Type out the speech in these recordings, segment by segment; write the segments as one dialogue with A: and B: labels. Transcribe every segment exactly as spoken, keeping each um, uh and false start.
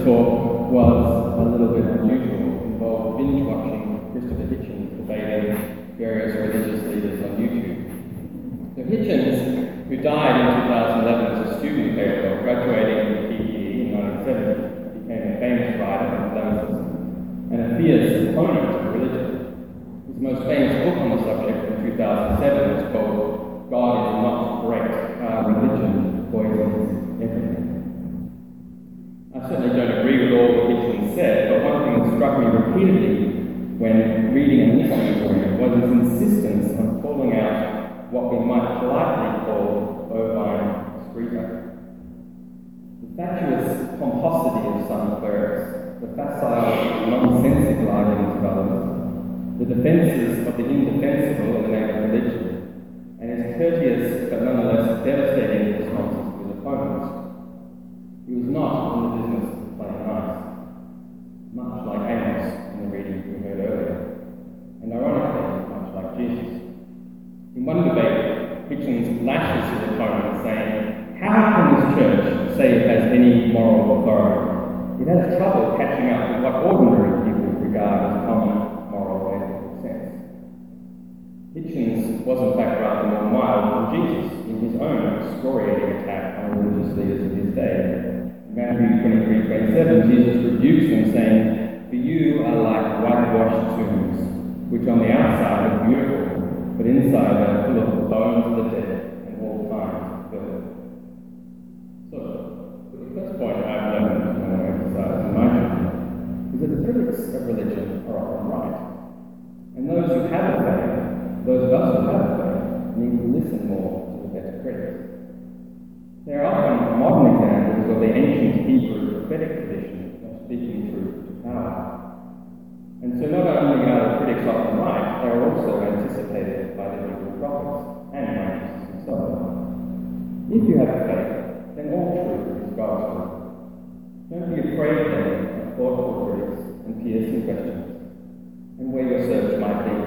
A: Scripture talk was a little bit unusual. It involved binge watching Christopher Hitchens debating various religious leaders on YouTube. So Hitchens, who died in two thousand eleven as a student Catholic, graduating from P T E in nineteen seventy, became a famous writer and polemicist, and a fierce opponent of religion. His most famous book on the subject from two thousand seven was called God is Not Great, How Religion Poisons Everything. I certainly don't agree with all that Hitchens said, but one thing that struck me repeatedly when reading and listening to him was his insistence on calling out what we might politely call bovine excreta. The fatuous pomposity of some clerics, the facile, nonsensical arguments of others, the defences of the indefensible in the name of religion, and his courteous but nonetheless devastating responses to his opponents. He was not in the business of playing nice, much like Amos in the reading we heard earlier, and ironically, much like Jesus. In one debate, Hitchens lashes his opponent, saying, "How can this church say it has any moral authority? It has trouble catching up with what ordinary people regard as common moral and ethical sense." Hitchens was in fact rather more mild than Jesus in his own excoriating attack on religious leaders of his day. In Matthew twenty-three twenty-seven, Jesus rebukes them, saying, "For you are like whitewashed tombs, which on the outside are beautiful, but inside they are full of the bones of the dead and all kinds of filth." So, the first point I've learned and I want to emphasize in my journey is that the critics of religion are often right. And those who have a faith, those of us who have a faith, need to listen more to the better critics. There are often modern examples of the ancient Hebrew prophetic tradition of speaking truth to power. And so not only are the critics often right, they are also anticipated by the Hebrew prophets and Moses himself. If you have a faith, then all truth is God's truth. Don't be afraid then of thoughtful critics and piercing questions, and where your search might be.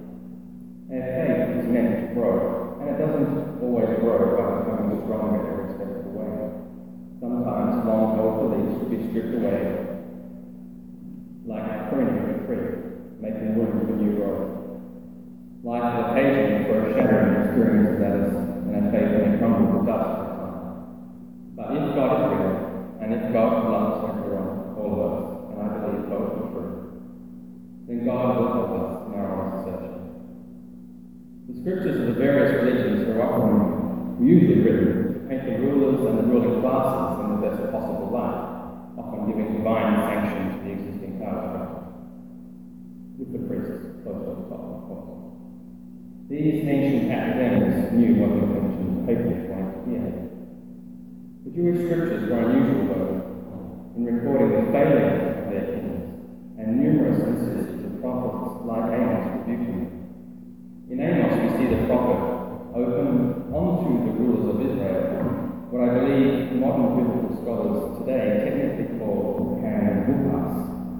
A: Our faith is meant to grow, and it doesn't always grow by becoming stronger in a respectful way. Sometimes long-held beliefs will be stripped away, like pruning a tree, making room for new growth. Life will occasionally throw shattering experiences at us, and our faith may crumble to dust for a time. But if God is real, and if God loves everyone, all of us, and I believe both are true, then God will help us in our honest searching. The scriptures of the various religions are often usually written to paint the rulers and the ruling classes in the best possible light, often giving divine sanction to the existing power structure, with the priests close to the top, of course. These ancient academics knew what the ancient papers wanted to hear. The Jewish scriptures were unusual, though, in recording the failures of their kings, and numerous instances of prophets like Amos rebuking them. In Amos, we see the prophet open onto the rulers of Israel what I believe modern biblical scholars today technically call Karen Wupas.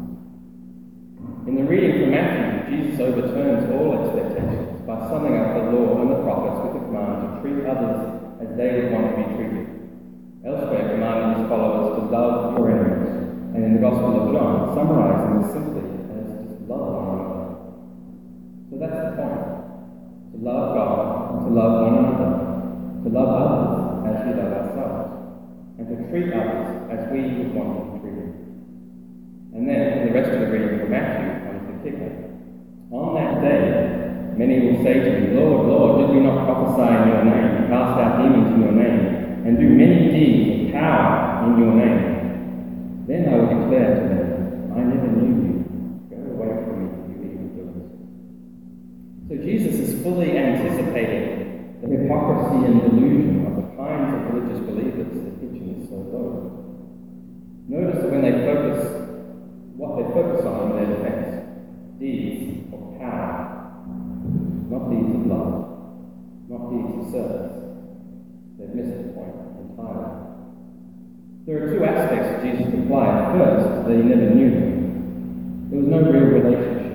A: In the reading from Matthew, Jesus overturns all expectations by summing up the law and the prophets with a command to treat others as they would want to be treated. Elsewhere, commanding his followers to love your enemies, and in the Gospel of John, summarizing this simply as just love one another. So that's the point. To love God, to love one another, to love others as we love ourselves, and to treat others as we would want to be treated. And then, in the rest of the reading from Matthew, comes the kicker. On that day, many will say to me, "Lord, Lord, did we not prophesy in your name, cast out demons in your name, and do many deeds of power in your name?" Then I will declare to them, "I never knew you. Go away from me, you evildoers." So Jesus is fully anticipating the hypocrisy and delusion of the kinds of religious believers that Hitchens so loathed. Notice that when they focus, what they focus on in their defense, deeds of power, not deeds of love, not deeds of service. They've missed the point entirely. There are two aspects that Jesus implied. First, that he never knew them. There was no real relationship.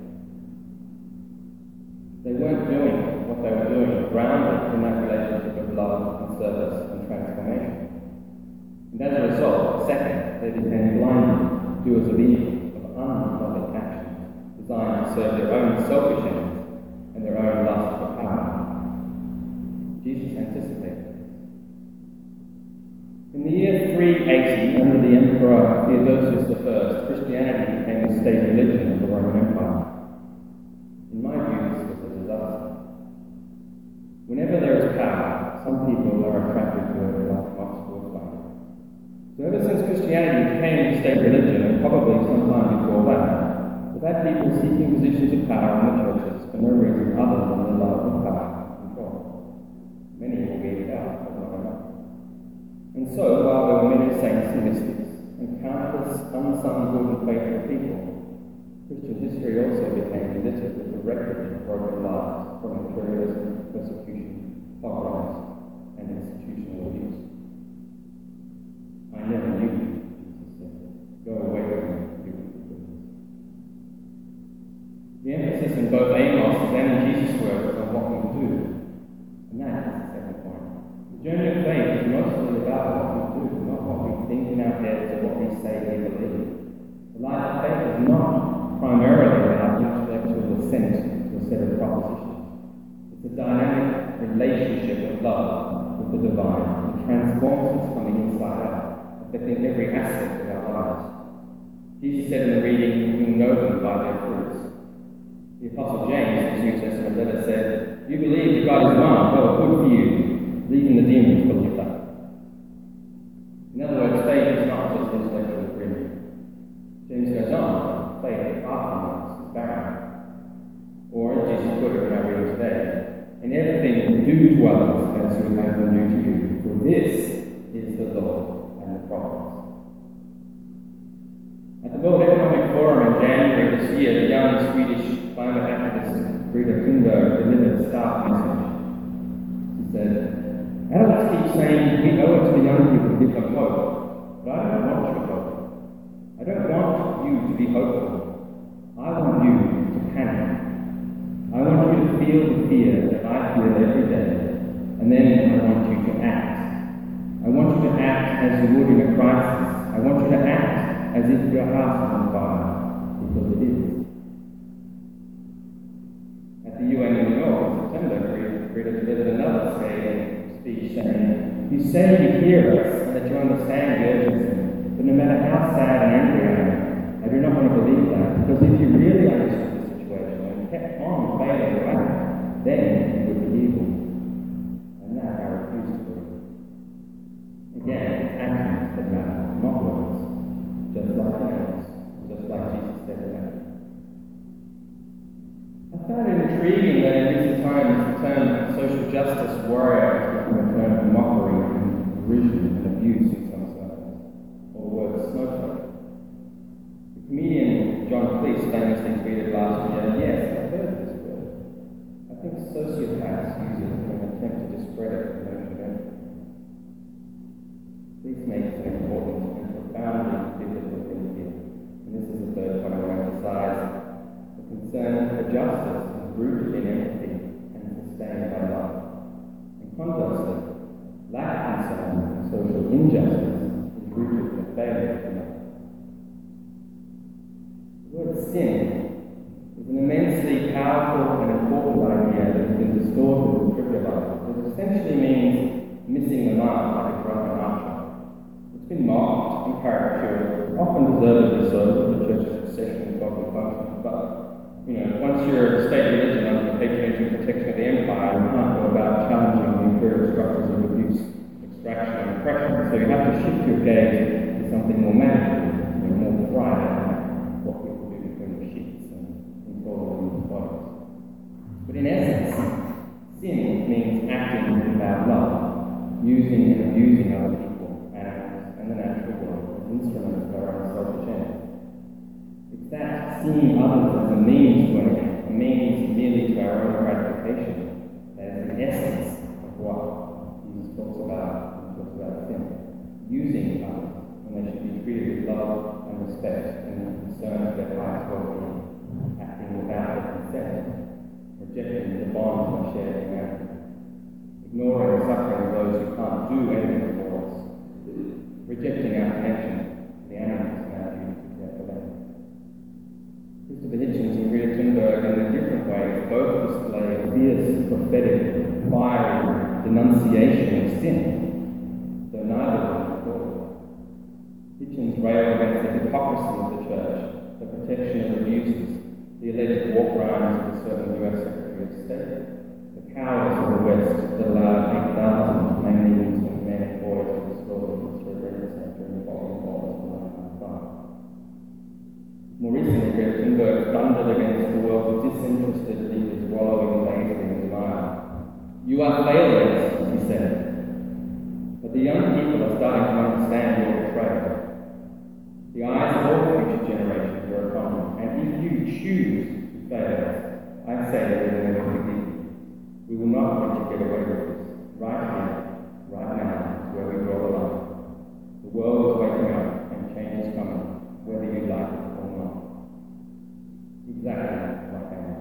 A: They weren't doing what they were doing, grounded in that relationship of love and service and transformation. And as a result, second, they became blinded, doers of evil, of unloving actions, designed to serve their own selfish ends and their own lust for power. Jesus anticipated this. In the year three eighty, under the Emperor Theodosius the First, Christianity became the state religion of the Roman Empire. In my view, this was a disaster. Whenever there is power, some people are attracted to it like moths to a flame. So ever since Christianity became the state religion, and probably sometime before that, we've had people seeking positions of power in the churches for no reason other than the love of power and control. Many will be out, but not enough. And so, while there were many saints and mystics, and countless unsung good and faithful people, Christian history also became littered with the wreckage of broken lives from imperialism, persecution, pogroms, and institutional abuse. I never knew you, Jesus said. Go away from me, you hypocrites. The emphasis in both Amos and in Jesus' words is on what we do, and that is the second point. The journey of faith is mostly about what we do, not what we think in our heads or what we say we believe. The life of faith is not primarily about intellectual assent to a set of propositions. It's a dynamic relationship of love with the divine that transforms us from the inside out, affecting every aspect of our lives. Jesus said in the reading, "You will know them by their fruits." The Apostle James, in his New Testament letter, said, "You believe that God is one, well, good for you. Even the demons believe that." In other words, faith is not just intellectual agreement. James goes on, faith apart from us is barren. Or, as Jesus put it in our reading today, "In everything do to others as you have them do to you, for this is the law and the prophets." At the World Economic Forum in January this year, the young Swedish climate activist Greta Thunberg delivered a stark message. She said, "Adults keep saying we owe it to the young people to give them hope, but I don't want your hope. I don't want you to be hopeful. I want you to panic. I want you to feel the fear that I feel every day, and then I want you to act. I want you to act as you would in a crisis. I want you to act as if your house is on fire, because it is." At the U N in New York in September, Greta delivered another scathing speech saying, "You say you hear us and that you understand the urgency, but no matter how sad and angry I am, I do not want to believe that, because if you really understood the situation and kept on failing to act, then you would be evil. And that I refuse to believe." Again, it's actions that matter, not words, just like Amos, just like Jesus said to them. I found it intriguing that in recent times the term social justice warrior has become a term of mockery and derision and abuse in some circles, or the word snowflake. The comedian John Cleese famously tweeted last year, "Yes, I've heard this word. I think sociopaths use it in an attempt to discredit the notion of empathy." Cleese makes an important and profoundly biblical thing here, and this is the third point I want to emphasize. The concern for justice is rooted in empathy and sustained by love. And conversely, lack of concern for social injustice is rooted in failure to love. The word sin is an immensely powerful and important idea that has been distorted and trivialized. It essentially means missing the mark like a drunken archer. It's been mocked and caricatured, often deservedly so, with the Church's obsession with godly functions, but you know, once you're a state religion under the patronage and protection of the empire, you can't go about challenging the imperial structures of abuse, extraction, and oppression. So you have to shift your gaze to something more manageable, you know, more private, like what people do between the sheets and control women's bodies. But in essence, sin means acting without love, using and abusing other people, animals, and the natural world as instruments of our own selfish ends. It's that seeing others as a means to an end, a means merely to our own gratification, that is the essence of what Jesus talks about when he talks about sin. Using others when they should be treated with love and respect and concern for their highest well-being, acting without their consent, rejecting the bond of shared humanity, ignoring the suffering of those who can't do anything for us, rejecting our connection to the prophetic, fiery denunciation of sin, though neither of them recorded. Hitchens railed against the hypocrisy of the church, the protection of abusers, the alleged war crimes of a certain U S Secretary of State, the cowardice of the West that allowed eight thousand, mainly Muslim men and boys, to be slaughtered in Srebrenica during the bombing wars of nineteen ninety-five. More recently, Greta Thunberg thundered against the world's disinterested leaders wallowing lazily in denial. You are failures, he said. But the young people are starting to understand your betrayal. The eyes of all future generations are upon you, and if you choose to fail us, I say that we will never forgive you. We will not let you get away with this. Right here, right now, is where we draw the line. The world is waking up, and change is coming, whether you like it or not. Exactly like Amos.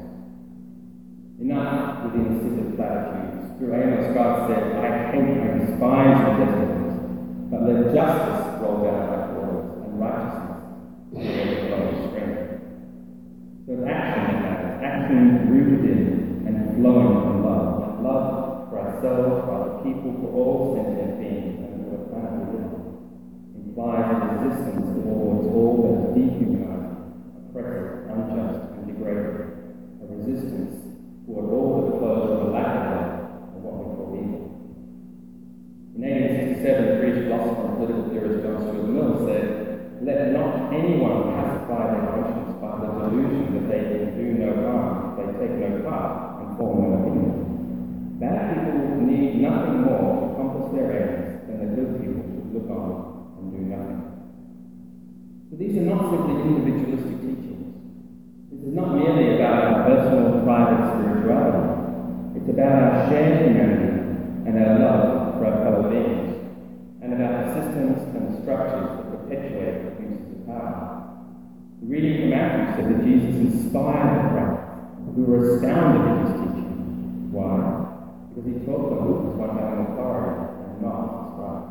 A: Enough with the insipid platitudes. Through Amos, God said, I hate and despise the despots, but let justice roll down like waters, and righteousness will flow in strength. So it's action that matters, action rooted in and flowing from love, and love for ourselves, for other people, for all sentient beings, and for the planet we live on, implies a resistance towards all that is dehumanizing, oppressive, unjust, and degrading, a resistance toward all that flows from a lack of love, or what we call evil. In eighteen sixty-seven, the British philosopher and political theorist John Stuart Mill said, let not anyone pacify their conscience by the delusion that they can do no harm, they take no part, and form no opinion. Bad people need nothing more to accomplish their aims than the good people should look on and do nothing. So these are not simply individualistic teachings. This is not merely about our personal, private spirituality. It's about our shared humanity and our love for our fellow beings, and about the systems and the structures that perpetuate abuses of power. The reading from Matthew said that Jesus inspired the crowd, who were astounded at his teaching. Why? Because he taught them as one having authority and not as Christ.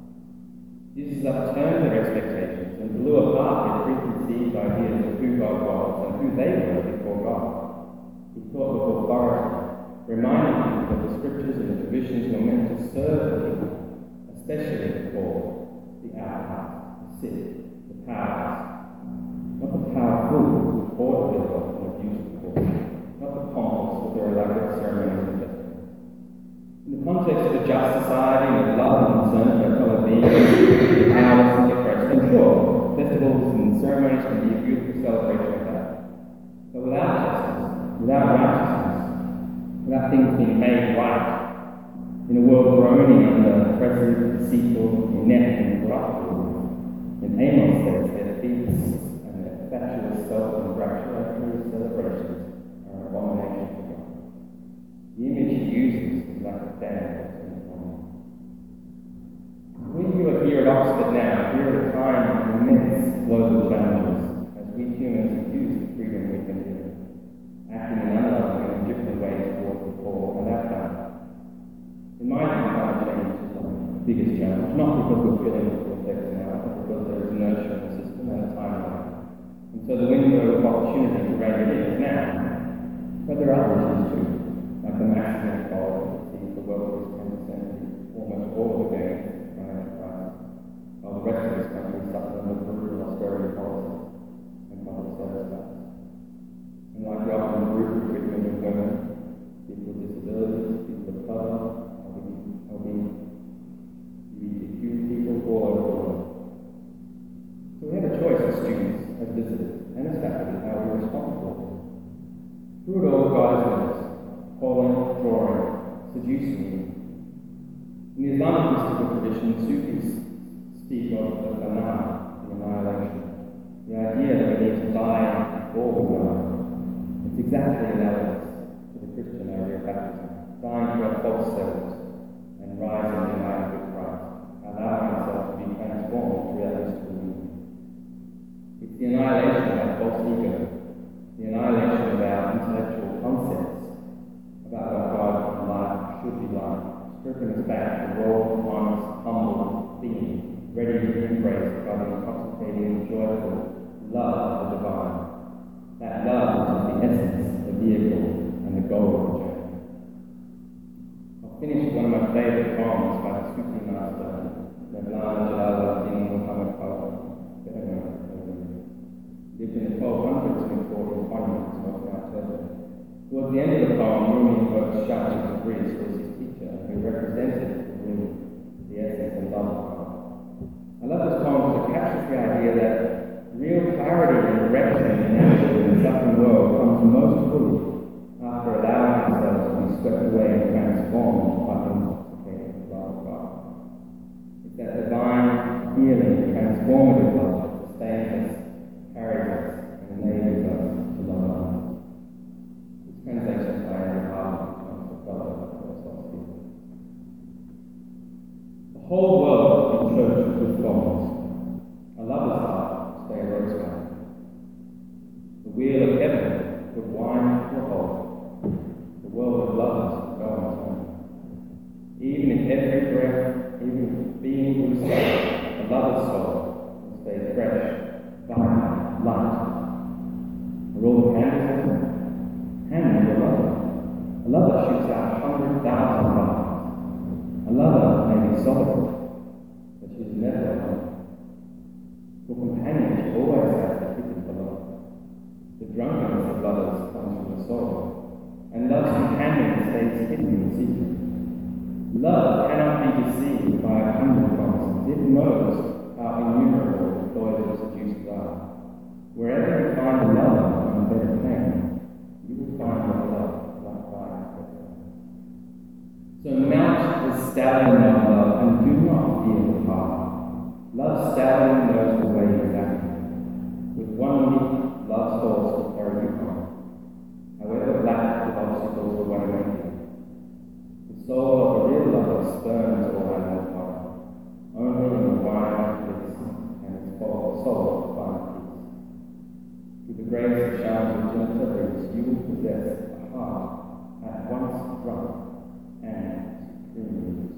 A: Jesus upturned their expectations and blew apart their preconceived ideas of who God was and who they were before God. He taught with authority, reminding them that the scriptures and the traditions were meant to serve the people, especially the poor, the outcast, the sick, the powerless. Not the powerful who hoard their wealth and abuse the poor, not the pompous with their elaborate ceremonies and festivals. In the context of a just society and of love and concern for our fellow beings, the powerless and the oppressed, then sure, festivals and ceremonies can be a beautiful celebration of that. But without justice, without righteousness, without things being made right, in a world groaning under oppressive, deceitful, inept, and corruptible, then Amos says that feasts and their fatuous self-congratulatory celebrations are an abomination to God. The image he uses is like a dam in the pond. When you are here at Oxford now, we're at a time of immense global challenges as we humans use the freedom we've been given, acting in unloving and different ways towards the poor and our planet. In my view, climate change is the biggest challenge, not because we're feeling the effects now, but because there is inertia in the system and a timeline. And so the window of opportunity to rein it in is now. But there are other issues too, like the massive inequality that sees the wealthiest ten percent almost all of the gains of the financial crisis, while the rest of this country is suffering with brutal austerity policies and public service cuts. And like the often brutal treatment of women, people with disabilities, people of colour, L G B T Q people all over the world. So we have a choice as students, as visitors, and as faculty how we respond to it. Through it all, God is with us, calling, drawing, seducing you. In the Islamic mystical tradition, Sufis speak of the fana, the annihilation, the idea that we need to die before we die. It's exactly analogous to the Christian area of baptism, dying to our false selves and rising united with Christ, allowing ourselves to be transformed through that mystical union. It's the annihilation of our false ego, the annihilation of our intellectual concepts about what God and life should be like, stripping us back to raw, honest, humble being, ready to embrace by the intoxicating, joyful love of the divine. That love is the essence, the vehicle, and the goal of the journey. Towards the end of the poem, Rumi worked sharply to Greece, who was his teacher, who represented for Rumi the essence and love of God. I love this poem because it captures the idea that real clarity and direction in action in the suffering world comes most fully after allowing ourselves to be swept away and transformed by the intoxicating love of God. It's that divine, healing, transformative love that sustains us, carries us, and enables us to love others. This translation by Andrew Harvey comes from fellow philosophy. The whole world in church with gods. A lover's heart, say a rose garden. The wheel of heaven would wind to a hole. The world of lovers would go on its own. Even if every breath, even if being grew slow, a lover's soul would stay fresh, vibrant, light. Are all the candles open? Hand to a lover. A lover shoots out a hundred thousand fires. A lover may be solitary, but she's never alone. For companionship always has the ticket for love. The drunkenness of lovers comes from the soul, and love's companion stays hidden in secret. Love cannot be deceived by a hundred promises. It knows how innumerable the toys of seducers are. Wherever you find a lover on a bed of pain, you will find your love like fire. So mount the stallion of love and do not fear the path. Love's stallion knows the way exactly. With one leap, love's horse will carry you home, however black the obstacles will weigh away you. The soul of a real lover spurns all outward horror, only in the wine of bliss and its soul finds peace. Through the grace of showers of gentle breeze, you will possess a heart at once drunk and supremely